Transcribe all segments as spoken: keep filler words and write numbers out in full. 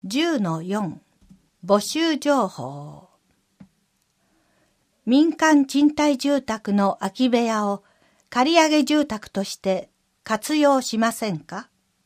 じゅうのよん 募集情報。民間賃貸住宅の空き部屋を借上住宅として活用しませんか？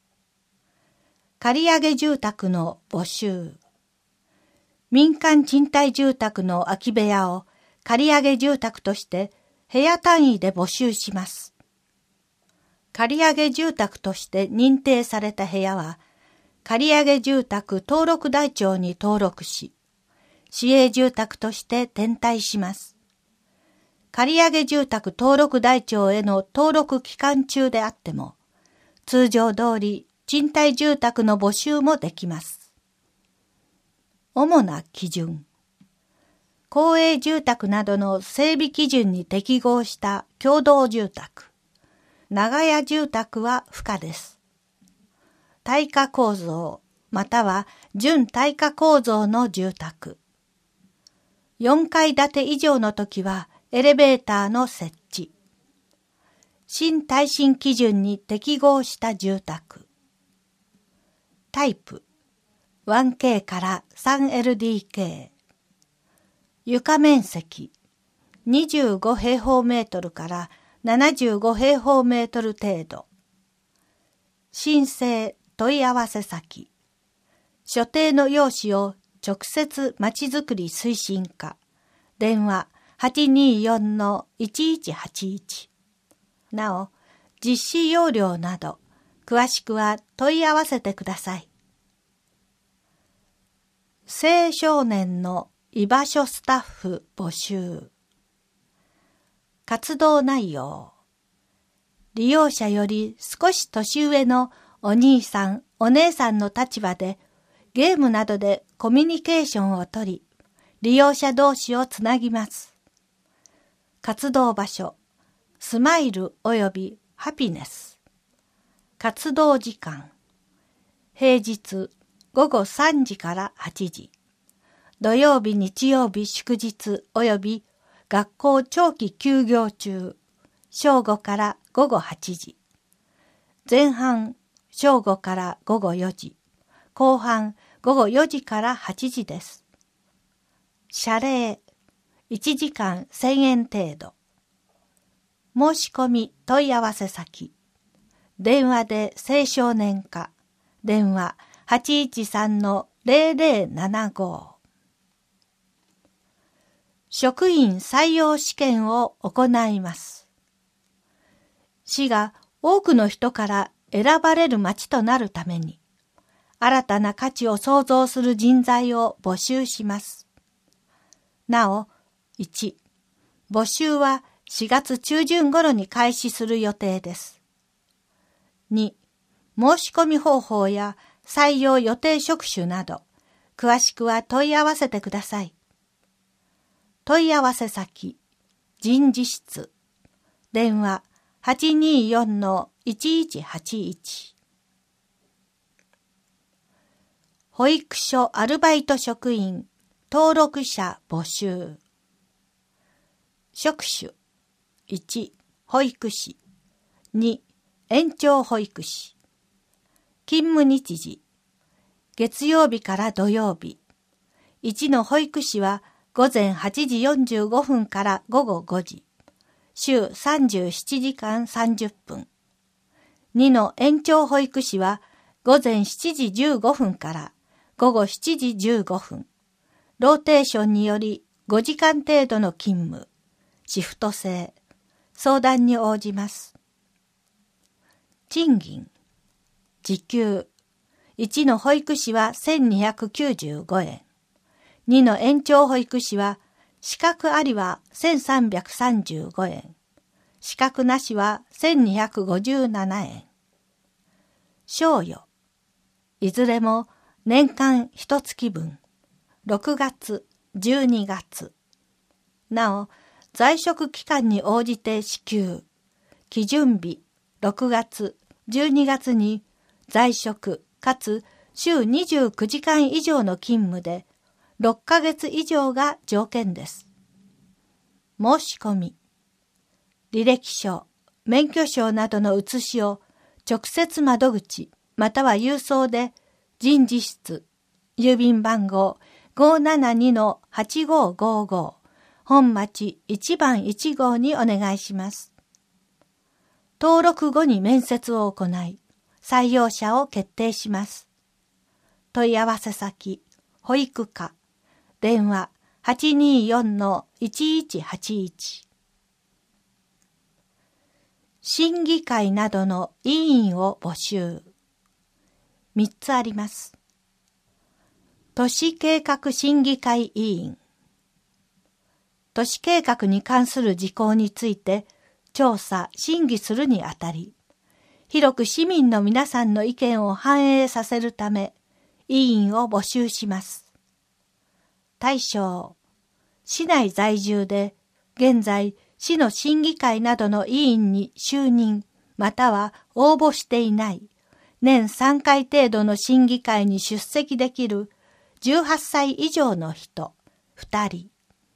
借上住宅の募集。民間賃貸住宅の空き部屋を借上住宅として部屋単位で募集します。借上住宅として認定された部屋は、借上住宅登録台帳に登録し、市営住宅として転貸します。借上住宅登録台帳への登録期間中であっても、通常通り賃貸住宅の募集もできます。主な基準。公営住宅などの整備基準に適合した共同住宅。長屋住宅は不可です。耐火構造、または準耐火構造の住宅。よんかい建て以上のときはエレベーターの設置。新耐震基準に適合した住宅。タイプ ワンケー から スリーエルディーケー。床面積にじゅうご平方メートルからななじゅうご平方メートル程度。申請問い合わせ先。所定の用紙を直接まちづくり推進課。電話 はちにーよんのいちいちはちいち。なお、実施要領など、詳しくは問い合わせてください。青少年の居場所スタッフ募集。活動内容。利用者より少し年上のお兄さん、お姉さんの立場でゲームなどでコミュニケーションをとり、利用者同士をつなぎます。活動場所、スマイルおよびハピネス。活動時間、平日ごごさんじからはちじ。土曜日、日曜日、祝日および学校長期休業中、正午からごごはちじ。前半、正午からごごよじ。後半、ごごよじからはちじです。謝礼、いちじかんせんえん程度。申し込み問い合わせ先。電話で青少年課。電話 はちいちさんのゼロゼロななご。職員採用試験を行います。市が多くの人から選ばれる町となるために、新たな価値を創造する人材を募集します。なお、いち、募集はしがつ中旬頃に開始する予定です。に、申し込み方法や採用予定職種など、詳しくは問い合わせてください。問い合わせ先、人事室、電話 はちにーよんのいちいちはちいち。保育所アルバイト職員登録者募集。職種いち、保育士。に、延長保育士。勤務日時月曜日から土曜日。いちの保育士は午前はちじよんじゅうごふんから午後ごじ。週さんじゅうななじかんさんじゅっぷん。にの延長保育士は午前しちじじゅうごふんから午後しちじじゅうごふん。ローテーションによりごじかん程度の勤務。シフト制。相談に応じます。賃金。時給。いちの保育士はせんにひゃくきゅうじゅうごえん。にの延長保育士は資格ありはせんさんびゃくさんじゅうごえん。資格なしはせんにひゃくごじゅうななえん。賞与。いずれも年間いちがつ分。ろくがつ、じゅうにがつ。なお、在職期間に応じて支給。基準日、ろくがつ、じゅうにがつに在職かつ週にじゅうくじかん以上の勤務でろっかげつ以上が条件です。申し込み。履歴書、免許証などの写しを直接窓口または郵送で人事室郵便番号 ごーななにのはちごーごーごー、本町いちばんいち号にお願いします。登録後に面接を行い、採用者を決定します。問い合わせ先、保育課、電話 はちにーよんのいちいちはちいち。審議会などの委員を募集。みっつあります。都市計画審議会委員。都市計画に関する事項について調査・審議するにあたり、広く市民の皆さんの意見を反映させるため、委員を募集します。対象、市内在住で、現在、市の審議会などの委員に就任、または応募していない、年さんかい程度の審議会に出席できるじゅうはっさい以上の人、ふたり。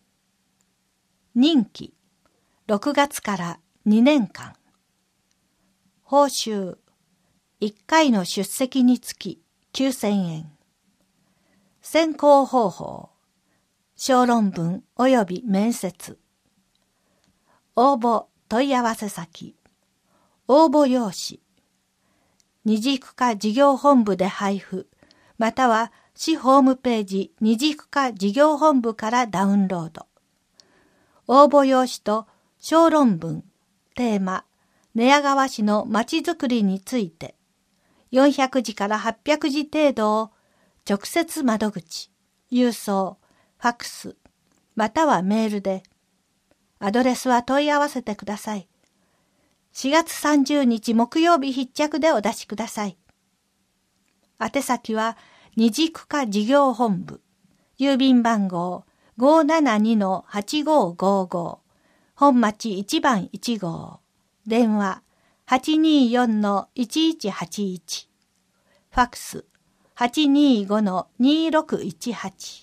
任期、ろくがつからにねんかん。報酬、いっかいの出席につききゅうせんえん。選考方法、小論文及び面接。応募問い合わせ先、応募用紙、二次区課事業本部で配布、または市ホームページ二次区課事業本部からダウンロード。応募用紙と小論文、テーマ、寝屋川市のまちづくりについて、よんひゃくじからはっぴゃくじ程度を直接窓口、郵送、ファックス、またはメールで、アドレスは問い合わせてください。しがつさんじゅうにち木曜日必着でお出しください。宛先は二次区課事業本部、郵便番号 ごーななにのはちごーごーごー、本町いちばんいち号、電話 はちにーよんのいちいちはちいち、ファックス はちにーごのにろくいちはち。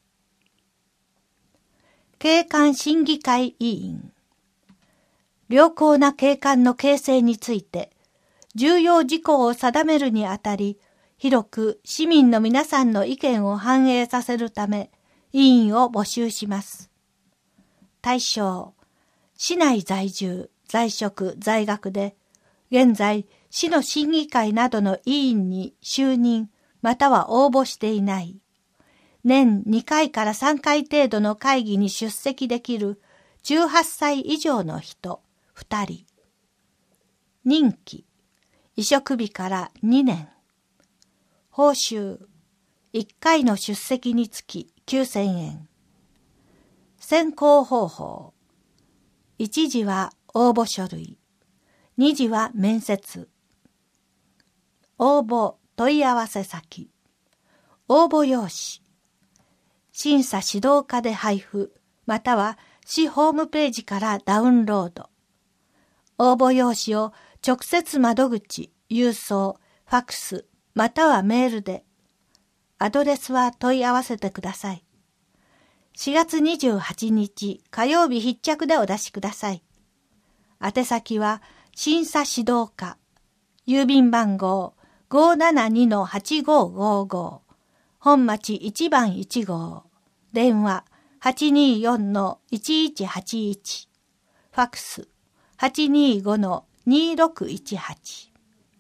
景観審議会委員。良好な景観の形成について、重要事項を定めるにあたり、広く市民の皆さんの意見を反映させるため、委員を募集します。対象、市内在住、在職、在学で、現在、市の審議会などの委員に就任、または応募していない。年にかいからさんかい程度の会議に出席できるじゅうはっさい以上の人、ふたり。任期、委嘱日からにねん。報酬、いっかいの出席につききゅうせんえん。選考方法、いちじは応募書類、にじは面接。応募問い合わせ先、応募用紙、審査指導課で配布、または市ホームページからダウンロード。応募用紙を直接窓口、郵送、ファックス、またはメールで。アドレスは問い合わせてください。しがつにじゅうはちにち火曜日必着でお出しください。宛先は審査指導課、郵便番号 ごーななにのはちごーごーごー、本町いちばんいち号、電話 はちにーよんのいちいちはちいち、ファックス はちにーごのにろくいちはち。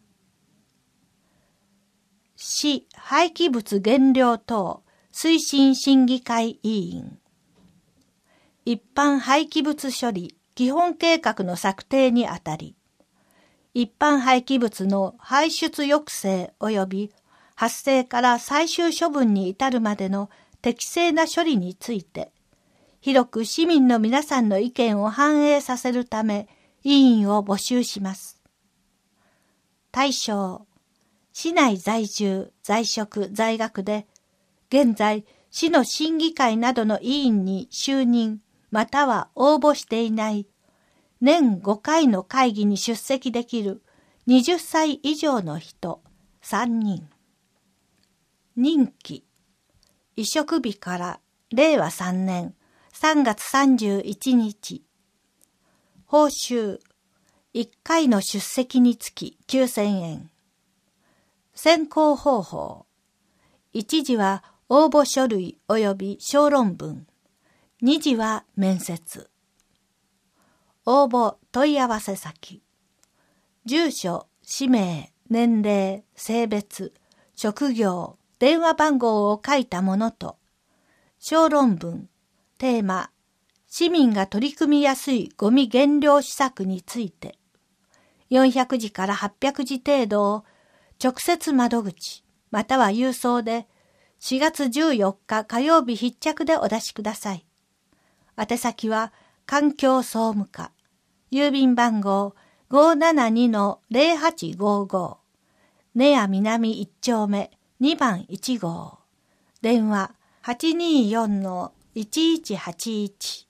市廃棄物減量等推進審議会委員。一般廃棄物処理基本計画の策定にあたり、一般廃棄物の排出抑制及び発生から最終処分に至るまでの適正な処理について、広く市民の皆さんの意見を反映させるため、委員を募集します。対象、市内在住、在職、在学で、現在、市の審議会などの委員に就任、または応募していない、年ごかいの会議に出席できるはたち以上の人さんにん。任期、委嘱日かられいわさんねんさんがつさんじゅういちにち。報酬、いっかいの出席につききゅうせんえん。選考方法、 一次は応募書類及び小論文。二次は面接。応募問い合わせ先。住所、氏名、年齢、性別、職業、電話番号を書いたものと、小論文、テーマ、市民が取り組みやすいゴミ減量施策について、よんひゃくじからはっぴゃくじ程度を直接窓口または郵送でしがつじゅうよっか火曜日必着でお出しください。宛先は環境総務課、郵便番号 ごーななにのぜろはちごーごー、根谷南いち丁目にばんいち号、電話 はちにーよんのいちいちはちいち。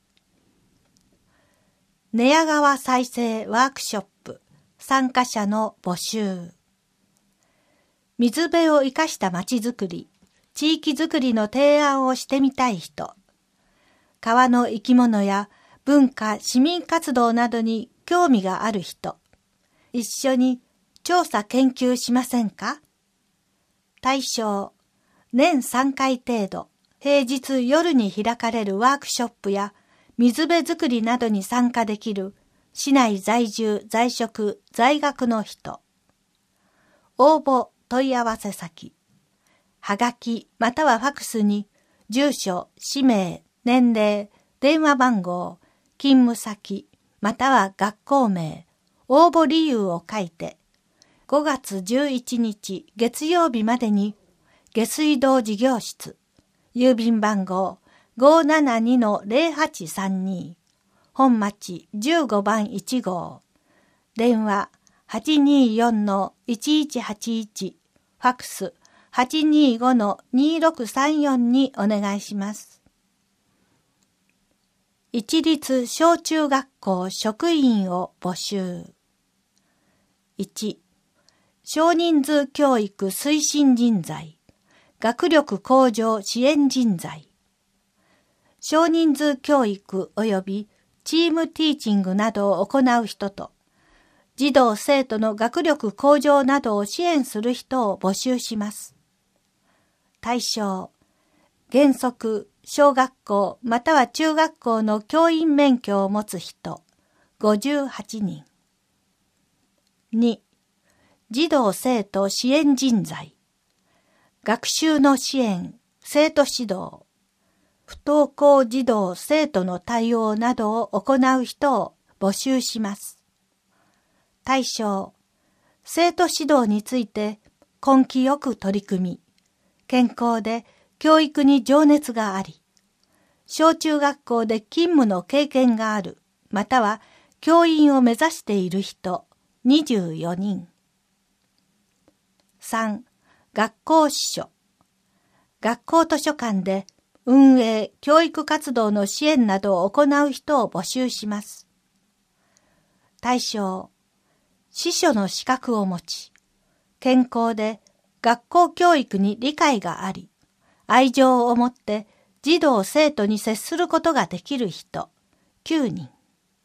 寝屋川再生ワークショップ参加者の募集。水辺を生かしたまちづくり、地域づくりの提案をしてみたい人、川の生き物や文化、市民活動などに興味がある人、一緒に調査研究しませんか？対象、年さんかい程度、平日夜に開かれるワークショップや水辺づくりなどに参加できる市内在住、在職、在学の人。応募問い合わせ先。はがきまたはファクスに住所、氏名、年齢、電話番号、勤務先または学校名、応募理由を書いてごがつじゅういちにち月曜日までに下水道事業室、郵便番号 ごーななにのぜろはちさんに、本町じゅうごばんいち号、電話 はちにーよんのいちいちはちいち、ファクス はちにーごのにーろくさんよん にお願いします。一律小中学校職員を募集。いち、少人数教育推進人材、学力向上支援人材。少人数教育及びチームティーチングなどを行う人と、児童生徒の学力向上などを支援する人を募集します。対象、原則、小学校または中学校の教員免許を持つ人、ごじゅうはちにん。に、児童生徒支援人材、学習の支援、生徒指導、不登校児童生徒の対応などを行う人を募集します。対象、生徒指導について根気よく取り組み、健康で教育に情熱があり、小中学校で勤務の経験がある、または教員を目指している人にじゅうよにん。さん、学校司書。学校図書館で運営、教育活動の支援などを行う人を募集します。対象、司書の資格を持ち、健康で学校教育に理解があり、愛情を持って児童生徒に接することができる人、きゅうにん。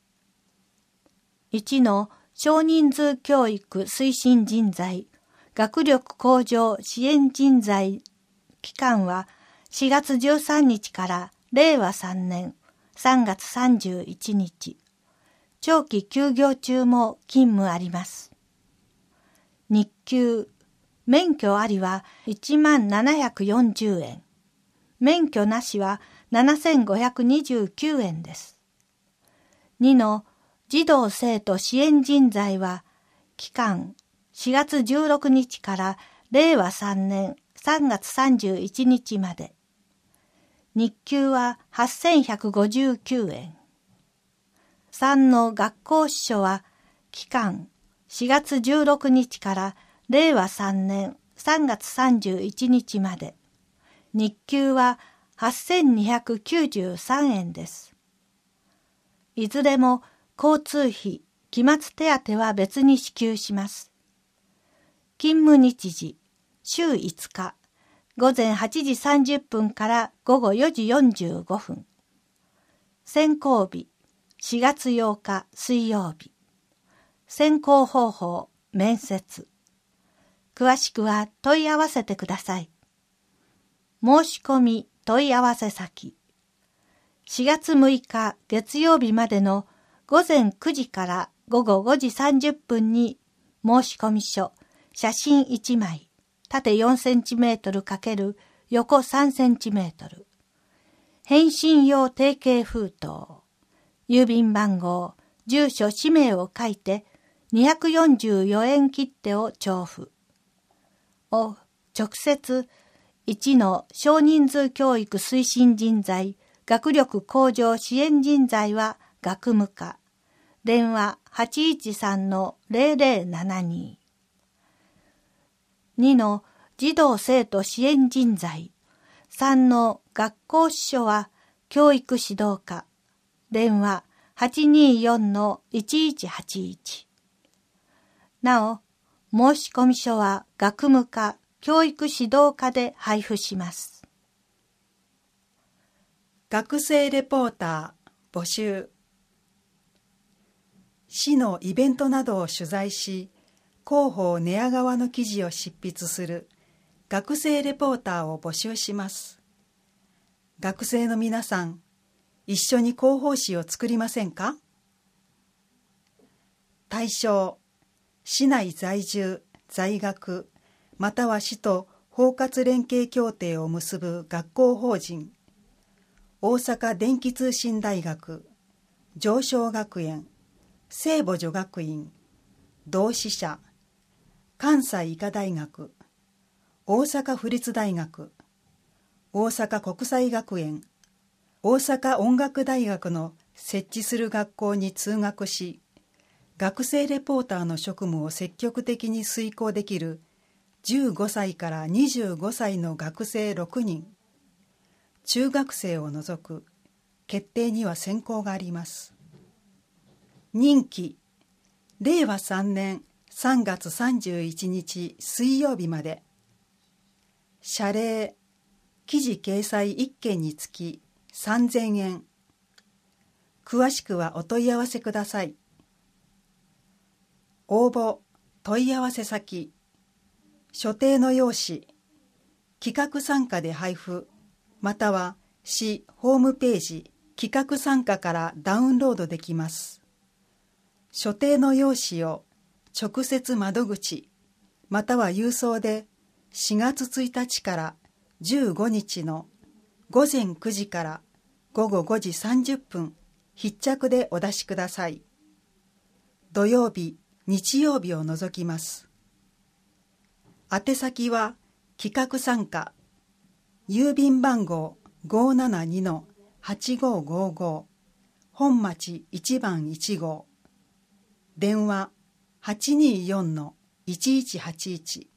いちの少人数教育推進人材、学力向上支援人材、期間はしがつじゅうさんにちかられいわさんねんさんがつさんじゅういちにち。長期休業中も勤務あります。日給、免許ありはいちまんななひゃくよんじゅうえん。免許なしはななせんごひゃくにじゅうきゅうえんです。にの児童生徒支援人材は期間しがつじゅうろくにちかられいわさんねんさんがつさんじゅういちにちまで。日給ははっせんひゃくごじゅうきゅうえん。さんの学校司書は期間しがつじゅうろくにちかられいわさんねんさんがつさんじゅういちにちまで。日給ははっせんにひゃくきゅうじゅうさんえんです。いずれも交通費、期末手当は別に支給します。勤務日時、週いつか、ごぜんはちじさんじゅっぷんからごごよじよんじゅうごふん。選考日、しがつようか水曜日。選考方法、面接。詳しくは問い合わせてください。 申し込み問い合わせ先。しがつむいか月曜日までのごぜんくじからごごごじさんじゅっぷんに申し込み書、写真いちまい、縦よんセンチメートル×横さんセンチメートル。返信用定型封筒。郵便番号、住所、氏名を書いてにひゃくよんじゅうよえん切手を徴付。を直接いちの少人数教育推進人材、学力向上支援人材は学務課。電話 はちいちさんのゼロゼロななに。にの児童生徒支援人材。さんの学校司書は教育指導課。電話 はちにーよんのいちいちはちいち。なお、申込書は学務課、教育指導課で配布します。 学生レポーター募集。市のイベントなどを取材し、広報寝屋川の記事を執筆する学生レポーターを募集します。学生の皆さん、一緒に広報誌を作りませんか？対象、市内在住、在学、または市と包括連携協定を結ぶ学校法人、大阪電気通信大学、常翔学園、聖母女学院、同志社、関西医科大学、大阪府立大学、大阪国際学園、大阪音楽大学の設置する学校に通学し、学生レポーターの職務を積極的に遂行できるじゅうごさいからにじゅうごさいの学生ろくにん、中学生を除く決定には選考があります。任期、れいわさんねんさんがつさんじゅういちにち水曜日まで。謝礼、記事掲載いっけんにつきさんぜんえん。詳しくはお問い合わせください。応募、問い合わせ先、所定の用紙、企画参加で配布、または市ホームページ企画参加からダウンロードできます。所定の用紙を直接窓口、または郵送でしがつついたちからじゅうごにちのごぜんくじからごごごじさんじゅっぷん必着でお出しください。土曜日、日曜日を除きます。宛先は企画参加、郵便番号 ごーななにのはちごーごーごー、本町いちばんいちごう、電話 はちにーよんのいちいちはちいち。